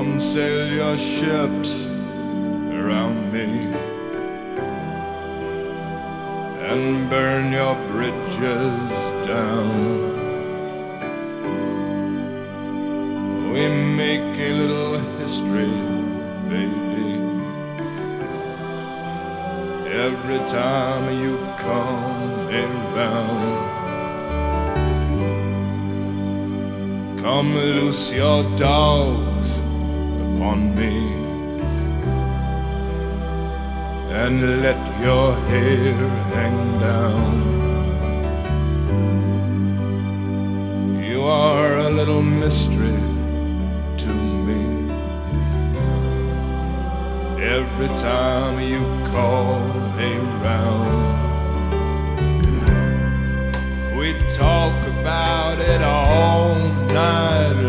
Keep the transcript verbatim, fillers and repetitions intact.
Come sail your ships around me and burn your bridges down. We make a little history, baby, every time you come around. Come loose your dogs upon me and let your hair hang down. You are a little mystery to me every time you call around. We talk about it all night